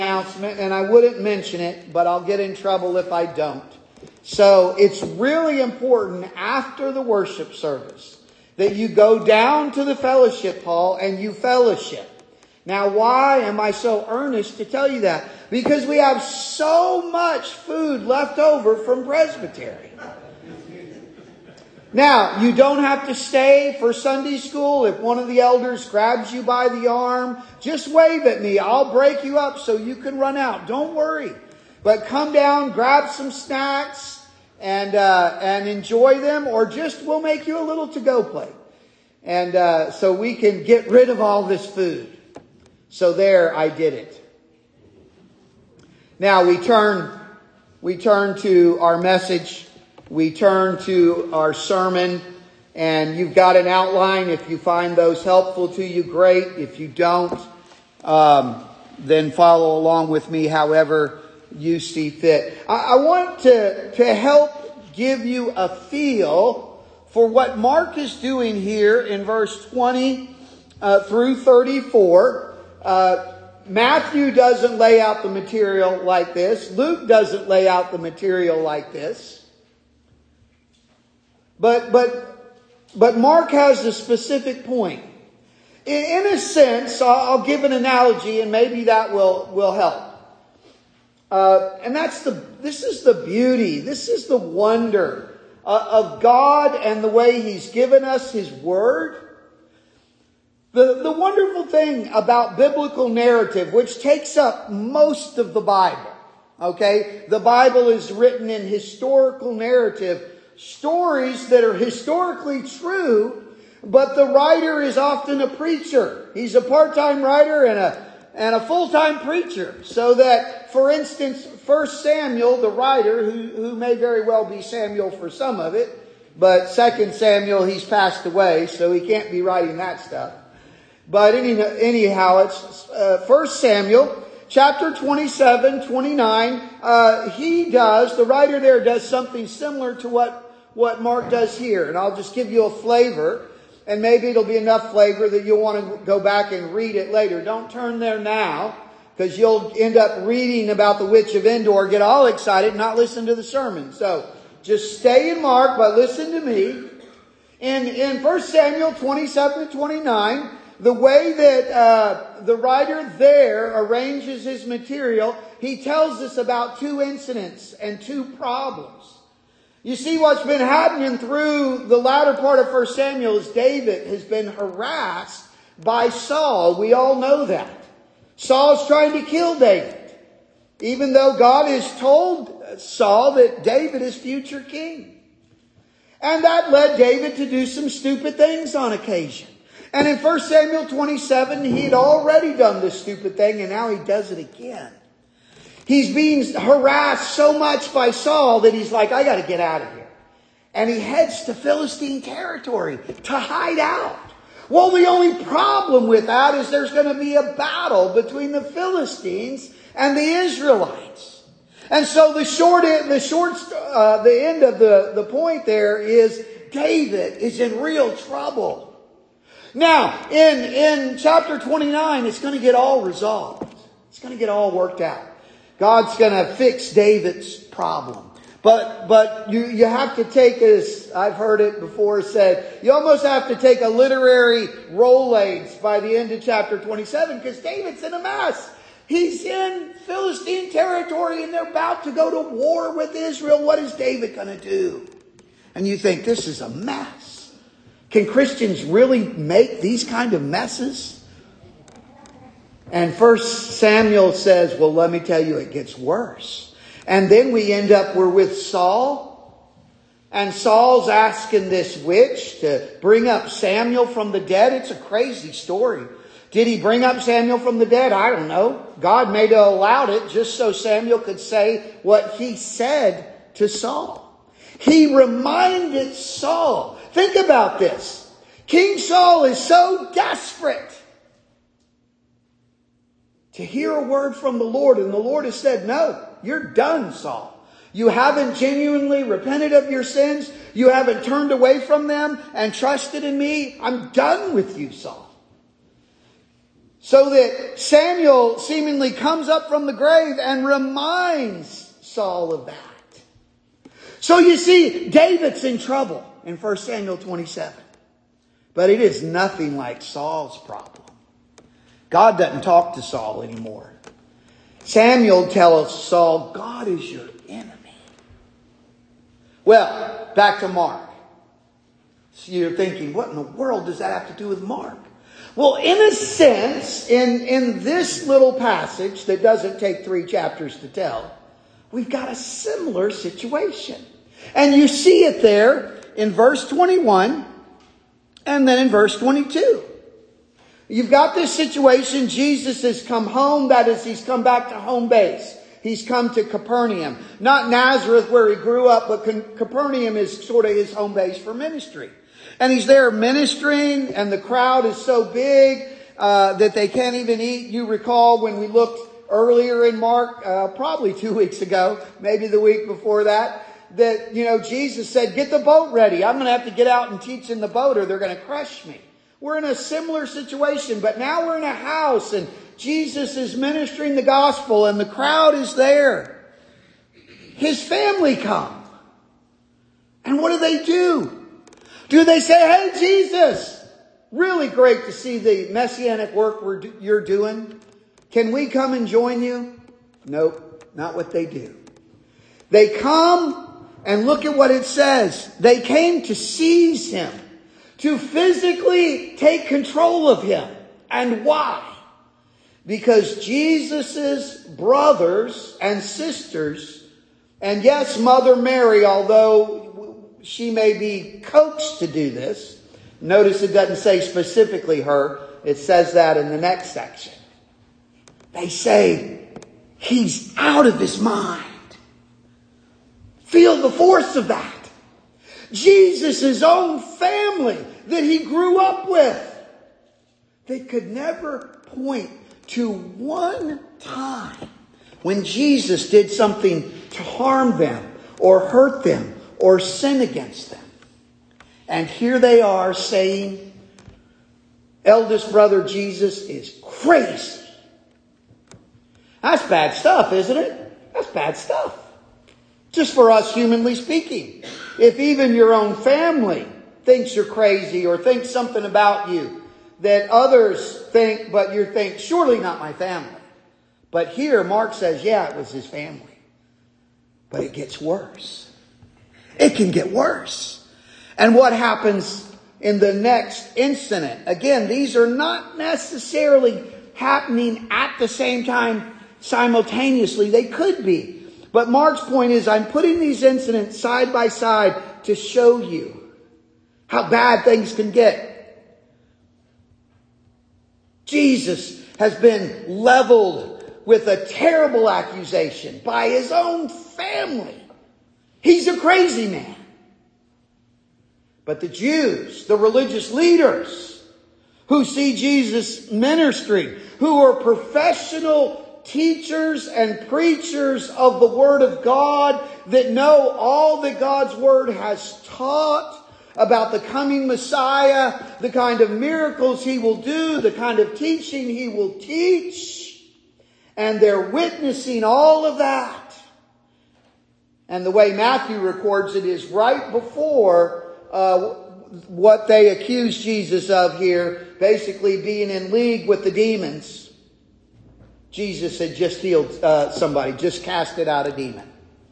announcement, and I wouldn't mention it, but I'll get in trouble if I don't. So it's really important after the worship service that you go down to the fellowship hall and you fellowship. Now, why am I so earnest to tell you that? Because we have so much food left over from Presbytery. Now, you don't have to stay for Sunday school. If one of the elders grabs you by the arm, just wave at me. I'll break you up so you can run out. Don't worry. But come down, grab some snacks, and enjoy them, or just we'll make you a little to-go plate. And so we can get rid of all this food. So there, I did it. Now we turn to our message. We turn to our sermon, and you've got an outline. If you find those helpful to you, great. If you don't, then follow along with me however you see fit. I want to help give you a feel for what Mark is doing here in verse 20 through 34. Matthew doesn't lay out the material like this. Luke doesn't lay out the material like this. But Mark has a specific point. In a sense, I'll give an analogy, and maybe that will help. And this is the beauty, this is the wonder of God and the way He's given us His Word. The wonderful thing about biblical narrative, which takes up most of the Bible, okay? The Bible is written in historical narrative, stories that are historically true, but the writer is often a preacher. He's a part-time writer and a full-time preacher. So that, for instance, 1 Samuel, the writer, who may very well be Samuel for some of it, but 2 Samuel, he's passed away, so he can't be writing that stuff. But anyhow, it's 1 Samuel, chapter 27, 29. The writer there does something similar to what Mark does here. And I'll just give you a flavor. And maybe it'll be enough flavor that you'll want to go back and read it later. Don't turn there now, because you'll end up reading about the witch of Endor, get all excited, and not listen to the sermon. So just stay in Mark, but listen to me. In 1 Samuel 27 to 29, the way that the writer there arranges his material, he tells us about two incidents and two problems. You see, what's been happening through the latter part of 1 Samuel is David has been harassed by Saul. We all know that. Saul's trying to kill David, even though God has told Saul that David is future king. And that led David to do some stupid things on occasion. And in 1 Samuel 27, he'd already done this stupid thing, and now he does it again. He's being harassed so much by Saul that he's like, I got to get out of here. And he heads to Philistine territory to hide out. Well, the only problem with that is there's going to be a battle between the Philistines and the Israelites. And so the end of the point there is David is in real trouble. Now, in chapter 29, it's going to get all resolved. It's going to get all worked out. God's going to fix David's problem. But you have to take, as I've heard it before said, you almost have to take a literary Rolaids by the end of chapter 27, because David's in a mess. He's in Philistine territory and they're about to go to war with Israel. What is David going to do? And you think, this is a mess. Can Christians really make these kind of messes? And 1 Samuel says, well, let me tell you, it gets worse. And then we end up, we're with Saul. And Saul's asking this witch to bring up Samuel from the dead. It's a crazy story. Did he bring up Samuel from the dead? I don't know. God may have allowed it just so Samuel could say what he said to Saul. He reminded Saul. Think about this. King Saul is so desperate to hear a word from the Lord. And the Lord has said, no, you're done, Saul. You haven't genuinely repented of your sins. You haven't turned away from them and trusted in me. I'm done with you, Saul. So that Samuel seemingly comes up from the grave and reminds Saul of that. So you see, David's in trouble in 1 Samuel 27. But it is nothing like Saul's problem. God doesn't talk to Saul anymore. Samuel tells Saul, God is your enemy. Well, back to Mark. So you're thinking, what in the world does that have to do with Mark? Well, in a sense, in this little passage that doesn't take 3 chapters to tell, we've got a similar situation. And you see it there in verse 21 and then in verse 22. You've got this situation. Jesus has come home. That is, he's come back to home base. He's come to Capernaum. Not Nazareth where he grew up, but Capernaum is sort of his home base for ministry. And he's there ministering, and the crowd is so big that they can't even eat. You recall when we looked earlier in Mark, probably 2 weeks ago, maybe the week before that, Jesus said, get the boat ready. I'm going to have to get out and teach in the boat or they're going to crush me. We're in a similar situation, but now we're in a house and Jesus is ministering the gospel and the crowd is there. His family come. And what do? Do they say, hey, Jesus, really great to see the messianic work you're doing. Can we come and join you? Nope, not what they do. They come and look at what it says. They came to seize him, to physically take control of him. And why? Because Jesus' brothers and sisters, and yes, Mother Mary, although she may be coaxed to do this. Notice it doesn't say specifically her. It says that in the next section. They say, he's out of his mind. Feel the force of that. Jesus' own family that he grew up with. They could never point to one time when Jesus did something to harm them or hurt them or sin against them. And here they are saying, eldest brother Jesus is crazy. That's bad stuff, isn't it? That's bad stuff. Just for us, humanly speaking. If even your own family thinks you're crazy or thinks something about you that others think, but you think, surely not my family. But here Mark says, yeah, it was his family. But it gets worse. It can get worse. And what happens in the next incident? Again, these are not necessarily happening at the same time simultaneously. They could be. But Mark's point is, I'm putting these incidents side by side to show you how bad things can get. Jesus has been leveled with a terrible accusation by his own family. He's a crazy man. But the Jews, the religious leaders who see Jesus ministering, who are professional teachers and preachers of the Word of God that know all that God's Word has taught about the coming Messiah, the kind of miracles he will do, the kind of teaching he will teach. And they're witnessing all of that. And the way Matthew records it is right before what they accuse Jesus of here, basically being in league with the demons. Jesus had just healed somebody, just casted out a demon.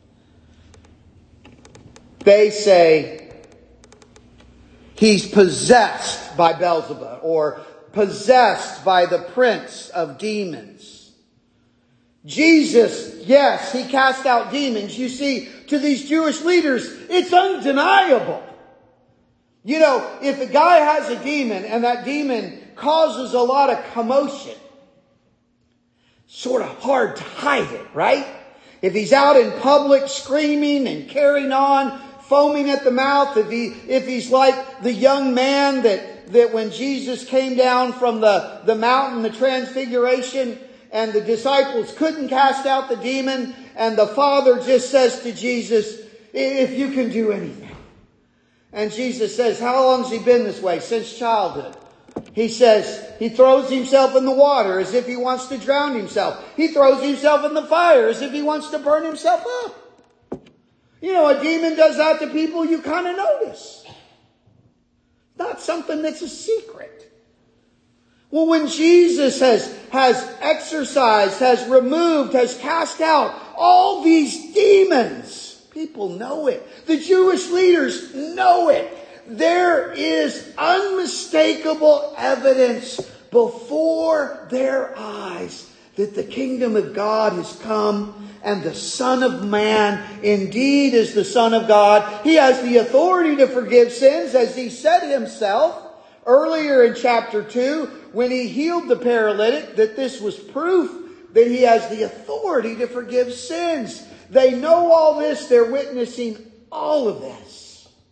They say he's possessed by Beelzebub or possessed by the prince of demons. Jesus, yes, he cast out demons. You see, to these Jewish leaders, it's undeniable. You know, if a guy has a demon and that demon causes a lot of commotion, sort of hard to hide it, right? If he's out in public screaming and carrying on, foaming at the mouth, if he's like the young man that when Jesus came down from the mountain, the transfiguration, and the disciples couldn't cast out the demon, and the Father just says to Jesus, if you can do anything. And Jesus says, how long has he been this way? Since childhood. He says he throws himself in the water as if he wants to drown himself. He throws himself in the fire as if he wants to burn himself up. You know, a demon does that to people, you kind of notice. Not something that's a secret. Well, when Jesus has exorcised, has removed, has cast out all these demons, people know it. The Jewish leaders know it. There is unmistakable evidence before their eyes that the kingdom of God has come and the Son of Man indeed is the Son of God. He has the authority to forgive sins, as he said himself earlier in chapter 2 when he healed the paralytic, that this was proof that he has the authority to forgive sins. They know all this. They're witnessing all of this.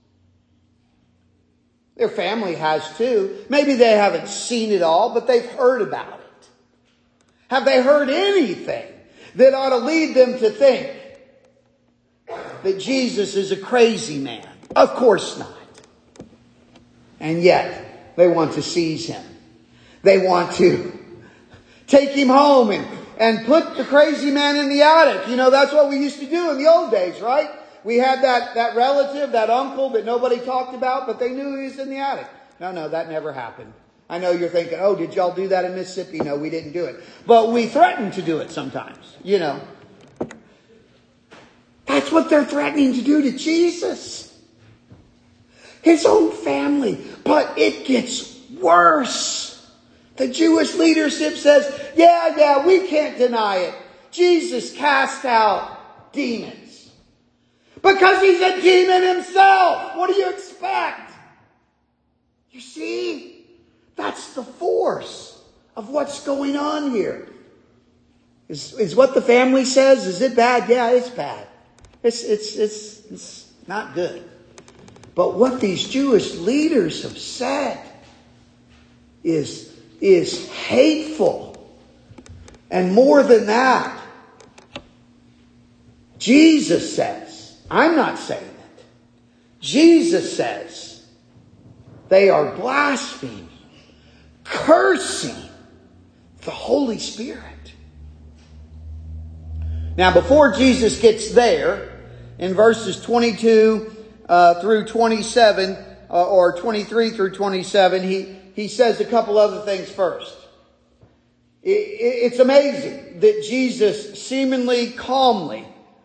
Their family has too. Maybe they haven't seen it all, but they've heard about it. Have they heard anything that ought to lead them to think that Jesus is a crazy man? Of course not. And yet, they want to seize him. They want to take him home and put the crazy man in the attic. You know, that's what we used to do in the old days, right? We had that relative, that uncle that nobody talked about, but they knew he was in the attic. No, that never happened. I know you're thinking, oh, did y'all do that in Mississippi? No, we didn't do it. But we threatened to do it sometimes, you know. That's what they're threatening to do to Jesus. His own family. But it gets worse. The Jewish leadership says, yeah, we can't deny it. Jesus cast out demons. Because he's a demon himself. What do you expect? You see, that's the force of what's going on here. Is what the family says, is it bad? Yeah, it's bad. It's not good. But what these Jewish leaders have said is hateful. And more than that, Jesus says, I'm not saying it. Jesus says they are blaspheming, cursing the Holy Spirit. Now, before Jesus gets there, in verses 22 through 27, or 23 through 27, he says a couple other things first. It's amazing that Jesus seemingly calmly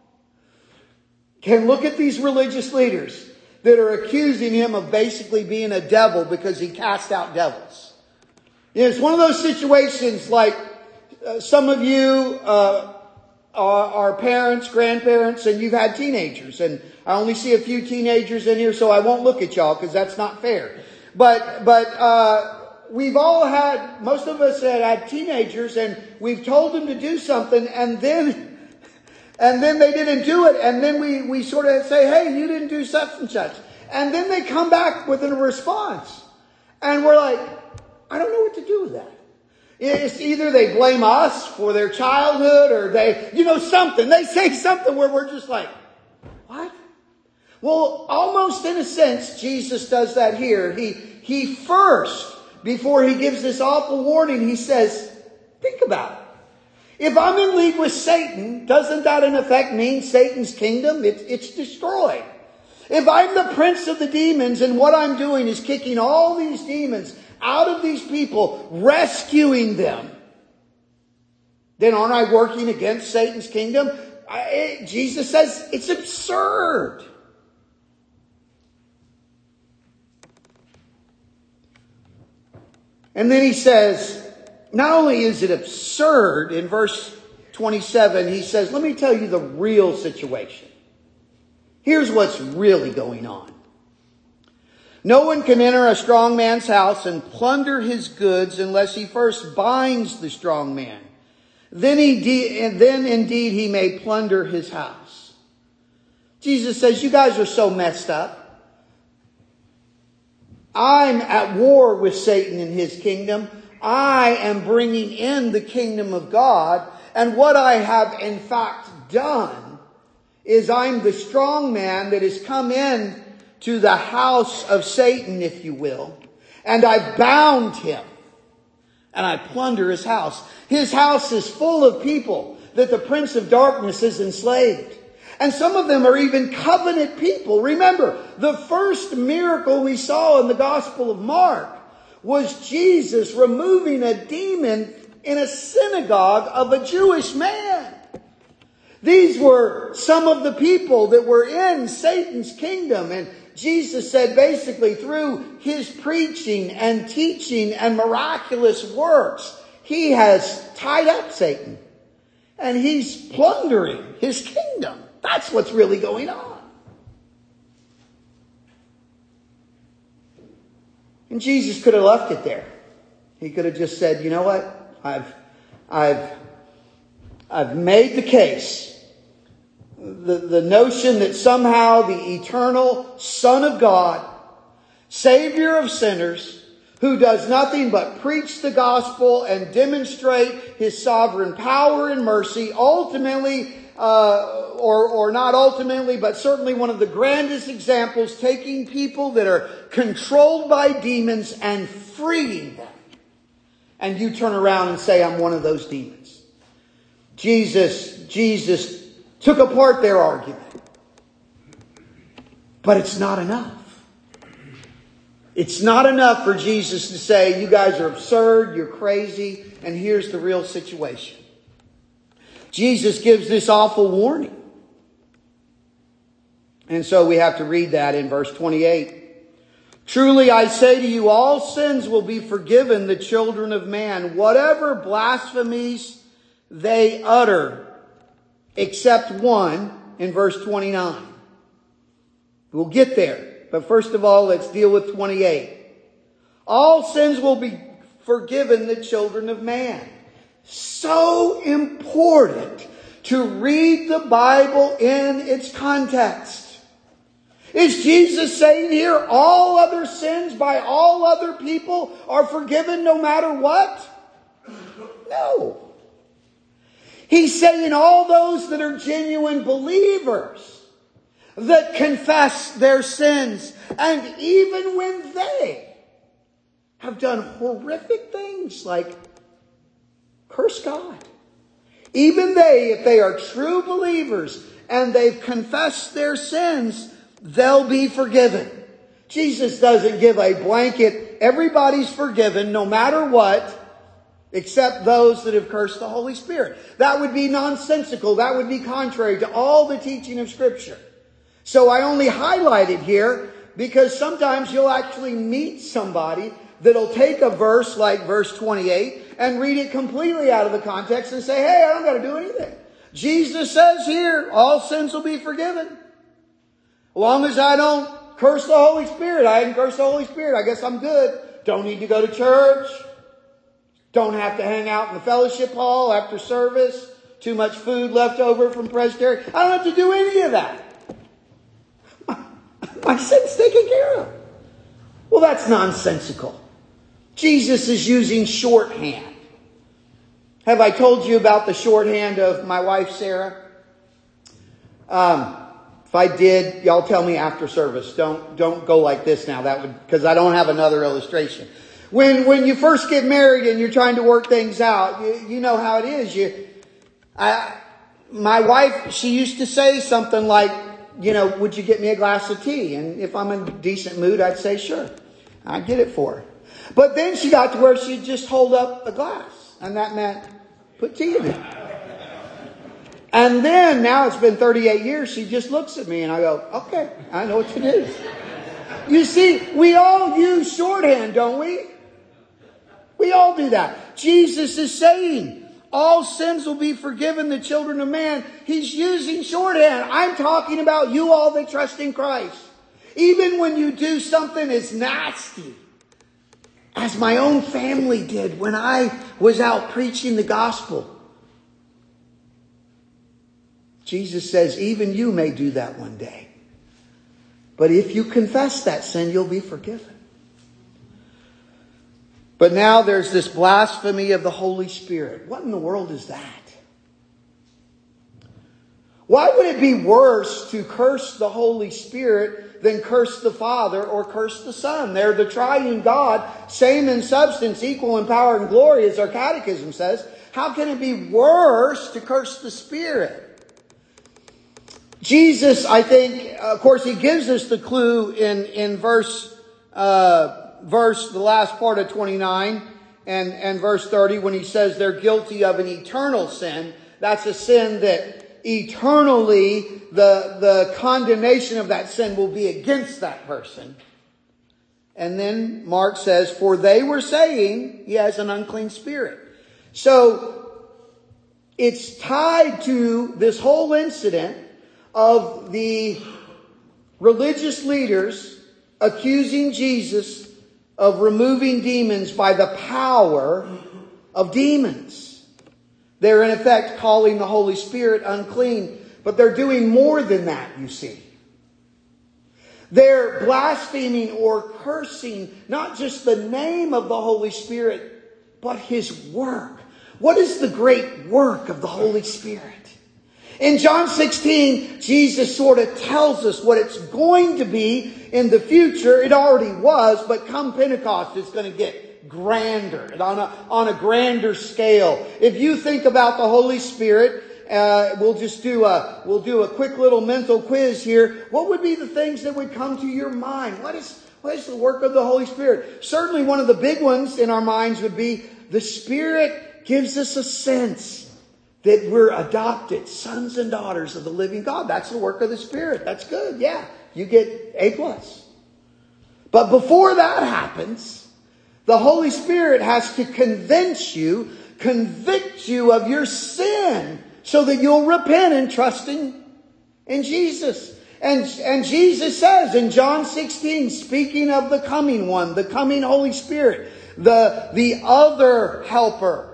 can look at these religious leaders that are accusing him of basically being a devil because he cast out devils. You know, it's one of those situations like some of you are parents, grandparents, and you've had teenagers. And I only see a few teenagers in here, so I won't look at y'all because that's not fair. But we've all had, most of us had teenagers, and we've told them to do something, and then they didn't do it. And then we sort of say, hey, you didn't do such and such. And then they come back with a response. And we're like, I don't know what to do with that. It's either they blame us for their childhood or they, something. They say something where we're just like, what? Well, almost in a sense, Jesus does that here. He first, before he gives this awful warning, he says, think about it. If I'm in league with Satan, doesn't that in effect mean Satan's kingdom? It's destroyed. If I'm the prince of the demons and what I'm doing is kicking all these demons out of these people, rescuing them, then aren't I working against Satan's kingdom? Jesus says it's absurd. And then he says, not only is it absurd, in verse 27, he says, let me tell you the real situation. Here's what's really going on. No one can enter a strong man's house and plunder his goods unless he first binds the strong man. Then indeed he may plunder his house. Jesus says, you guys are so messed up. I'm at war with Satan and his kingdom. I am bringing in the kingdom of God. And what I have in fact done is I'm the strong man that has come in to the house of Satan, if you will. And I've bound him. and I plunder his house. His house is full of people that the prince of darkness has enslaved. And some of them are even covenant people. Remember, the first miracle we saw in the Gospel of Mark was Jesus removing a demon in a synagogue of a Jewish man. These were some of the people that were in Satan's kingdom. And Jesus said basically through his preaching and teaching and miraculous works, he has tied up Satan. And he's plundering his kingdom. That's what's really going on. And Jesus could have left it there. He could have just said, you know what? I've made the case. The notion that somehow the eternal Son of God, Savior of sinners, who does nothing but preach the gospel and demonstrate his sovereign power and mercy, ultimately, or not ultimately, but certainly one of the grandest examples, taking people that are controlled by demons and freeing them. And you turn around and say, I'm one of those demons. Jesus took apart their argument. But it's not enough. It's not enough for Jesus to say, you guys are absurd, you're crazy, and here's the real situation. Jesus gives this awful warning. And so we have to read that in verse 28. Truly I say to you, all sins will be forgiven the children of man, whatever blasphemies they utter, except one in verse 29. We'll get there. But first of all, let's deal with 28. All sins will be forgiven the children of man. So important to read the Bible in its context. Is Jesus saying here all other sins by all other people are forgiven no matter what? No. He's saying all those that are genuine believers, that confess their sins, and even when they have done horrific things like curse God, even they, if they are true believers and they've confessed their sins, they'll be forgiven. Jesus doesn't give a blanket, everybody's forgiven no matter what, except those that have cursed the Holy Spirit. That would be nonsensical. That would be contrary to all the teaching of Scripture. So I only highlight it here because sometimes you'll actually meet somebody that'll take a verse like verse 28 and read it completely out of the context and say, hey, I don't got to do anything. Jesus says here, all sins will be forgiven. As long as I don't curse the Holy Spirit. I didn't curse the Holy Spirit. I guess I'm good. Don't need to go to church. Don't have to hang out in the fellowship hall after service. Too much food left over from Presbytery. I don't have to do any of that. My sin's taken care of. Well, that's nonsensical. Jesus is using shorthand. Have I told you about the shorthand of my wife, Sarah? If I did, y'all tell me after service. Don't go like this now. That would, because I don't have another illustration. When you first get married and you're trying to work things out, you know how it is. My wife, she used to say something like, would you get me a glass of tea? And if I'm in a decent mood, I'd say, sure. I'd get it for her. But then she got to where she'd just hold up a glass. And that meant put tea in it. And then, now it's been 38 years, she just looks at me and I go, okay, I know what to do. You see, we all use shorthand, don't we? We all do that. Jesus is saying, all sins will be forgiven the children of man. He's using shorthand. I'm talking about you all that trust in Christ. Even when you do something as nasty as my own family did when I was out preaching the gospel. Jesus says, even you may do that one day. But if you confess that sin, you'll be forgiven. But now there's this blasphemy of the Holy Spirit. What in the world is that? Why would it be worse to curse the Holy Spirit than curse the Father or curse the Son. They're the triune God, same in substance, equal in power and glory, as our catechism says. How can it be worse to curse the Spirit? Jesus, I think, of course, He gives us the clue in verse, the last part of 29 and verse 30, when He says they're guilty of an eternal sin. That's a sin that eternally the condemnation of that sin will be against that person. And then Mark says, for they were saying he has an unclean spirit. So it's tied to this whole incident of the religious leaders accusing Jesus of removing demons by the power of demons. They're in effect calling the Holy Spirit unclean, but they're doing more than that, you see. They're blaspheming or cursing not just the name of the Holy Spirit, but His work. What is the great work of the Holy Spirit? In John 16, Jesus sort of tells us what it's going to be in the future. It already was, but come Pentecost, it's going to get grander, on a grander scale. If you think about the Holy Spirit, we'll do a quick little mental quiz here. What would be the things that would come to your mind? What is the work of the Holy Spirit? Certainly one of the big ones in our minds would be the Spirit gives us a sense that we're adopted sons and daughters of the living God. That's the work of the Spirit. That's good. Yeah, you get A+. But before that happens, the Holy Spirit has to convict you of your sin so that you'll repent and trust in Jesus. And Jesus says in John 16, speaking of the coming one, the coming Holy Spirit, the other helper,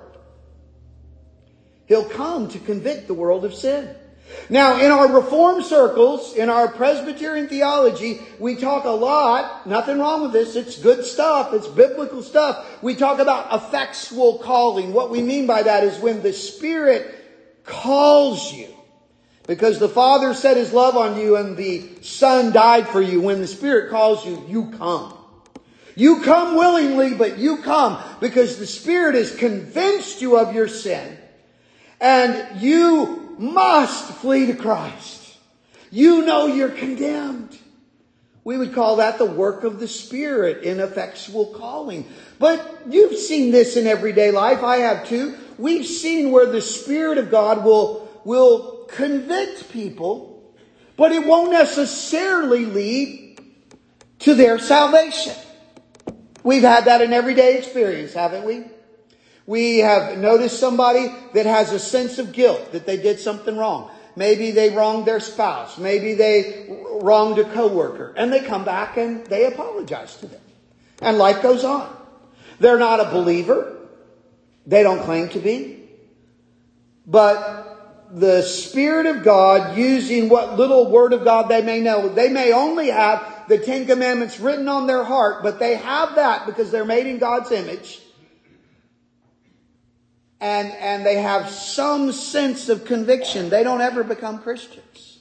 He'll come to convict the world of sin. Now, in our Reformed circles, in our Presbyterian theology, we talk a lot, nothing wrong with this, it's good stuff, it's biblical stuff. We talk about effectual calling. What we mean by that is when the Spirit calls you. Because the Father set His love on you and the Son died for you. When the Spirit calls you, you come. You come willingly, but you come because the Spirit has convinced you of your sin. And you must flee to Christ. You know you're condemned. We would call that the work of the Spirit in effectual calling. But you've seen this in everyday life. I have too. We've seen where the Spirit of God will convict people, but it won't necessarily lead to their salvation. We've had that in everyday experience, haven't we? We have noticed somebody that has a sense of guilt that they did something wrong. Maybe they wronged their spouse. Maybe they wronged a coworker. And they come back and they apologize to them. And life goes on. They're not a believer. They don't claim to be. But the Spirit of God, using what little Word of God they may know, they may only have the Ten Commandments written on their heart, but they have that because they're made in God's image. And they have some sense of conviction. They don't ever become Christians.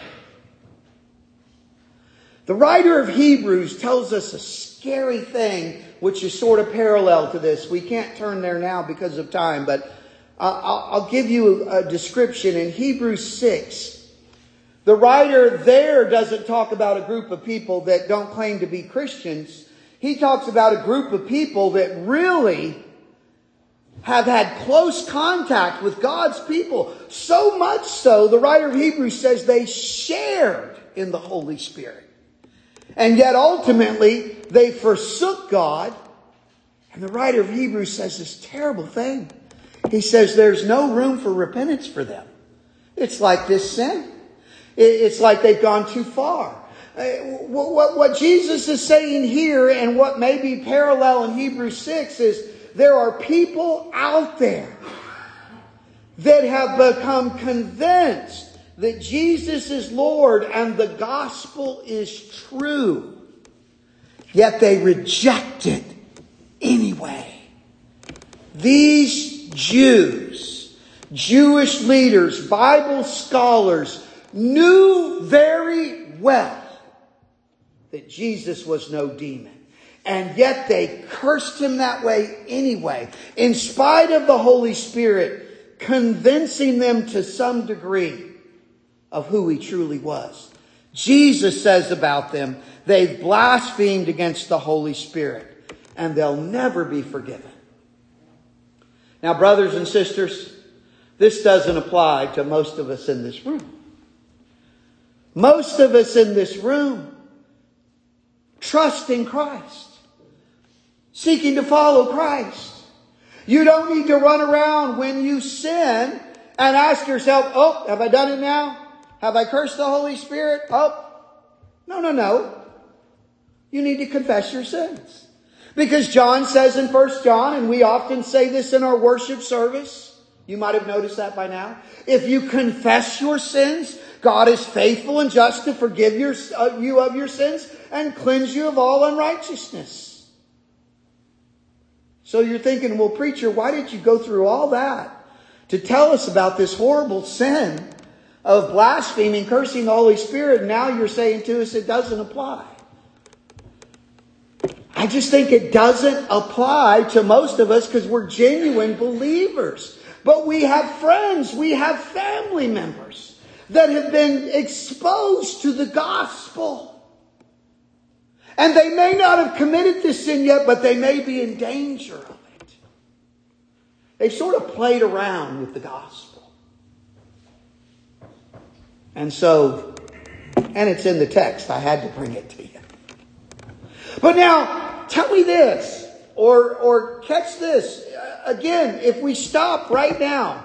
The writer of Hebrews tells us a scary thing which is sort of parallel to this. We can't turn there now because of time, but I'll give you a description. In Hebrews 6, the writer there doesn't talk about a group of people that don't claim to be Christians. He talks about a group of people that really have had close contact with God's people. So much so, the writer of Hebrews says they shared in the Holy Spirit. And yet ultimately, they forsook God. And the writer of Hebrews says this terrible thing. He says there's no room for repentance for them. It's like this sin. It's like they've gone too far. What Jesus is saying here, and what may be parallel in Hebrews 6, is there are people out there that have become convinced that Jesus is Lord and the gospel is true. Yet they reject it anyway. These Jews, Jewish leaders, Bible scholars, knew very well that Jesus was no demon. And yet they cursed him that way anyway, in spite of the Holy Spirit convincing them to some degree of who he truly was. Jesus says about them, they've blasphemed against the Holy Spirit, and they'll never be forgiven. Now, brothers and sisters, this doesn't apply to most of us in this room. Most of us in this room trust in Christ, seeking to follow Christ. You don't need to run around when you sin and ask yourself, oh, have I done it now? Have I cursed the Holy Spirit? Oh, no. You need to confess your sins. Because John says in 1 John, and we often say this in our worship service, you might have noticed that by now. If you confess your sins, God is faithful and just to forgive you of your sins and cleanse you of all unrighteousness. So you're thinking, well, preacher, why did you go through all that to tell us about this horrible sin of blaspheming, cursing the Holy Spirit? And now you're saying to us it doesn't apply. I just think it doesn't apply to most of us because we're genuine believers. But we have friends, we have family members that have been exposed to the gospel. And they may not have committed this sin yet, but they may be in danger of it. They've sort of played around with the gospel. And so, and it's in the text, I had to bring it to you. But now, tell me this, or catch this. Again, if we stop right now,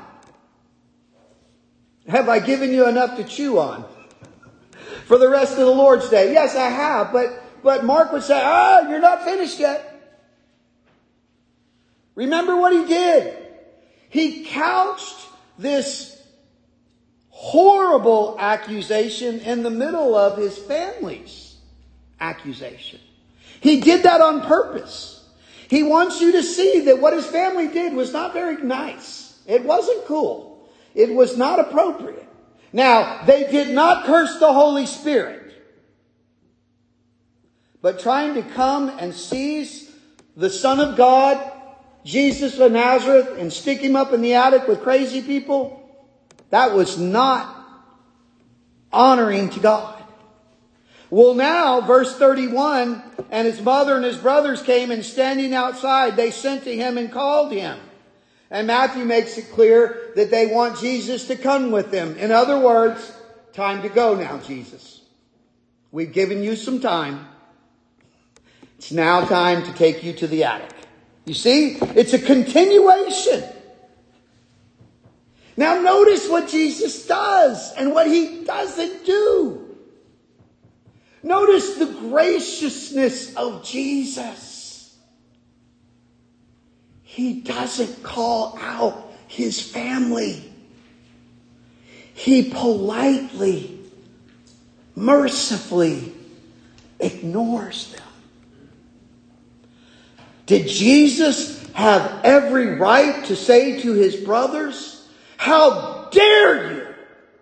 have I given you enough to chew on for the rest of the Lord's Day? Yes, I have, but Mark would say, you're not finished yet. Remember what he did. He couched this horrible accusation in the middle of his family's accusation. He did that on purpose. He wants you to see that what his family did was not very nice. It wasn't cool. It was not appropriate. Now, they did not curse the Holy Spirit. But trying to come and seize the Son of God, Jesus of Nazareth, and stick him up in the attic with crazy people, that was not honoring to God. Well, now, verse 31, and his mother and his brothers came, and standing outside, they sent to him and called him. And Matthew makes it clear that they want Jesus to come with them. In other words, time to go now, Jesus. We've given you some time. It's now time to take you to the attic. You see, it's a continuation. Now notice what Jesus does and what he doesn't do. Notice the graciousness of Jesus. He doesn't call out his family. He politely, mercifully ignores them. Did Jesus have every right to say to his brothers, "How dare you?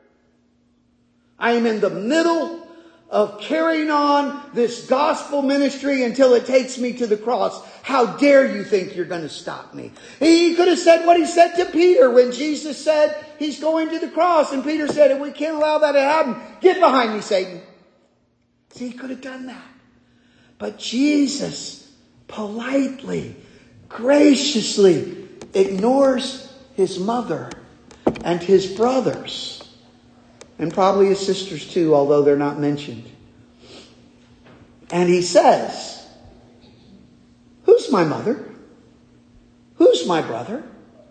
I am in the middle of carrying on this gospel ministry until it takes me to the cross. How dare you think you're going to stop me?" He could have said what he said to Peter when Jesus said he's going to the cross. And Peter said, "We can't allow that to happen. Get behind me, Satan." See, he could have done that. But Jesus politely, graciously ignores his mother and his brothers. And probably his sisters too, although they're not mentioned. And he says, "Who's my mother? Who's my brother?"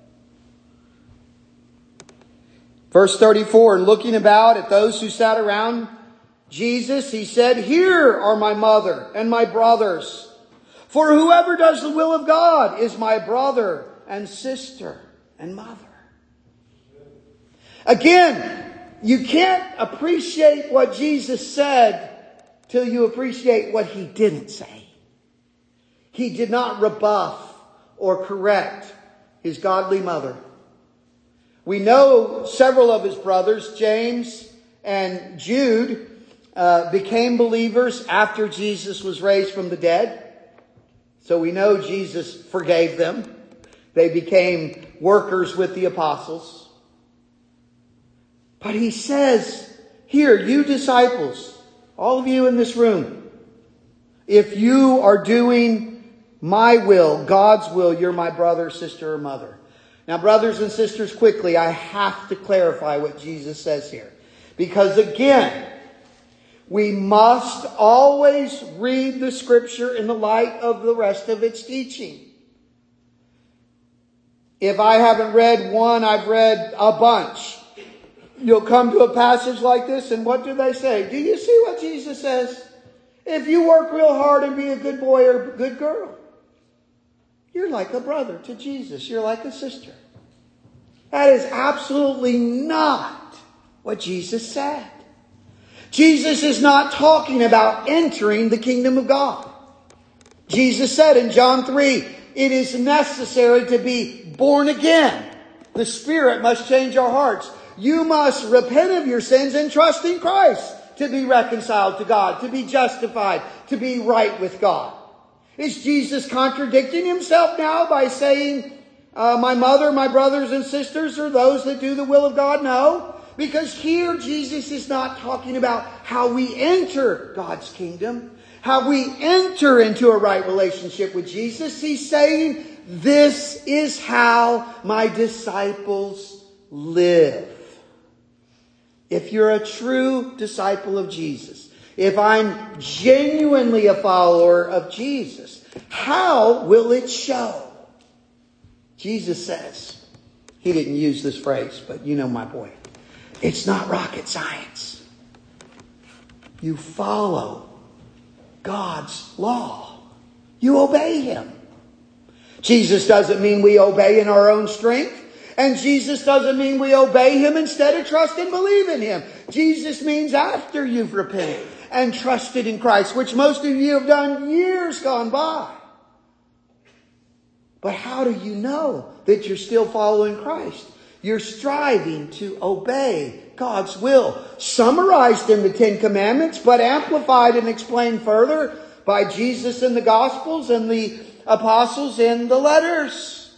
Verse 34, and looking about at those who sat around Jesus, he said, "Here are my mother and my brothers. For whoever does the will of God is my brother and sister and mother." Again, you can't appreciate what Jesus said till you appreciate what he didn't say. He did not rebuff or correct his godly mother. We know several of his brothers, James and Jude, became believers after Jesus was raised from the dead. So we know Jesus forgave them. They became workers with the apostles. But he says, here, you disciples, all of you in this room, if you are doing my will, God's will, you're my brother, sister, or mother. Now, brothers and sisters, quickly, I have to clarify what Jesus says here. Because again, we must always read the Scripture in the light of the rest of its teaching. If I haven't read one, I've read a bunch. You'll come to a passage like this, and what do they say? Do you see what Jesus says? If you work real hard and be a good boy or a good girl, you're like a brother to Jesus. You're like a sister. That is absolutely not what Jesus said. Jesus is not talking about entering the kingdom of God. Jesus said in John 3, it is necessary to be born again. The Spirit must change our hearts. You must repent of your sins and trust in Christ to be reconciled to God, to be justified, to be right with God. Is Jesus contradicting himself now by saying, my mother, my brothers and sisters are those that do the will of God? No. Because here Jesus is not talking about how we enter God's kingdom, how we enter into a right relationship with Jesus. He's saying, this is how my disciples live. If you're a true disciple of Jesus, if I'm genuinely a follower of Jesus, how will it show? Jesus says, he didn't use this phrase, but you know my point. It's not rocket science. You follow God's law. You obey him. Jesus doesn't mean we obey in our own strength. And Jesus doesn't mean we obey him instead of trust and believe in him. Jesus means after you've repented and trusted in Christ, which most of you have done years gone by. But how do you know that you're still following Christ? You're striving to obey God's will, summarized in the Ten Commandments, but amplified and explained further by Jesus in the Gospels and the apostles in the letters.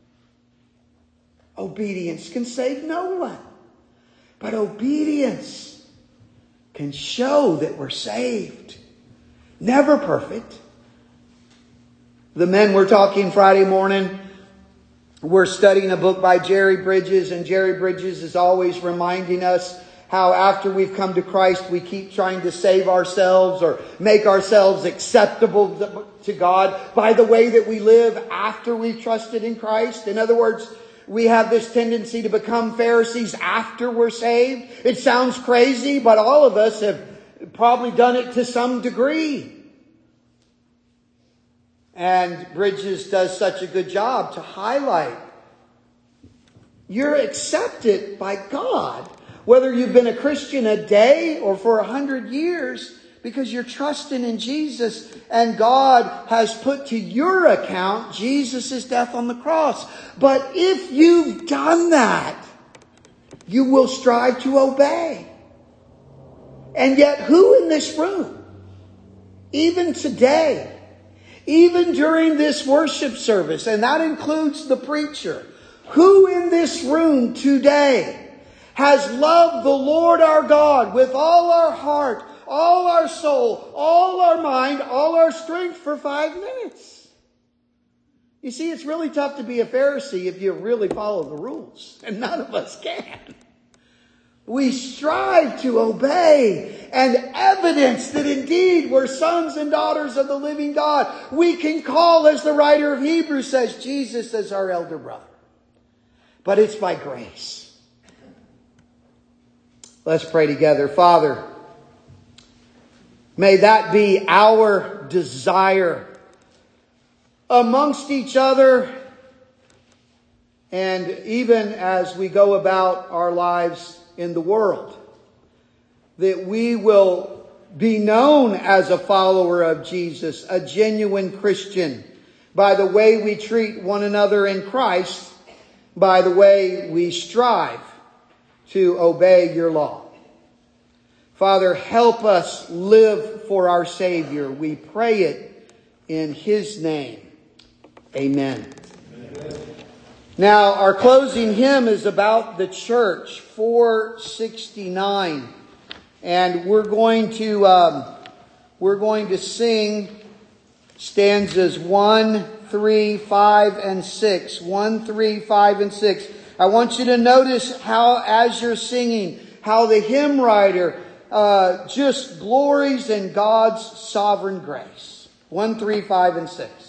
Obedience can save no one, but obedience can show that we're saved. Never perfect. The men were talking Friday morning. We're studying a book by Jerry Bridges, and Jerry Bridges is always reminding us how after we've come to Christ, we keep trying to save ourselves or make ourselves acceptable to God by the way that we live after we've trusted in Christ. In other words, we have this tendency to become Pharisees after we're saved. It sounds crazy, but all of us have probably done it to some degree. And Bridges does such a good job to highlight you're accepted by God, whether you've been a Christian a day or for 100 years, because you're trusting in Jesus and God has put to your account Jesus' death on the cross. But if you've done that, you will strive to obey. And yet, who in this room, even today, even during this worship service, and that includes the preacher, who in this room today has loved the Lord our God with all our heart, all our soul, all our mind, all our strength for 5 minutes? You see, it's really tough to be a Pharisee if you really follow the rules, and none of us can. We strive to obey and evidence that indeed we're sons and daughters of the living God. We can call, as the writer of Hebrews says, Jesus as our elder brother. But it's by grace. Let's pray together. Father, may that be our desire amongst each other, and even as we go about our lives in the world, that we will be known as a follower of Jesus, a genuine Christian, by the way we treat one another in Christ, by the way we strive to obey your law. Father, help us live for our Savior. We pray it in His name. Amen. Amen. Now, our closing hymn is about the church, 469. And we're going to sing stanzas 1, 3, 5, and 6. 1, 3, 5, and 6. I want you to notice how, as you're singing, how the hymn writer just glories in God's sovereign grace. 1, 3, 5, and 6.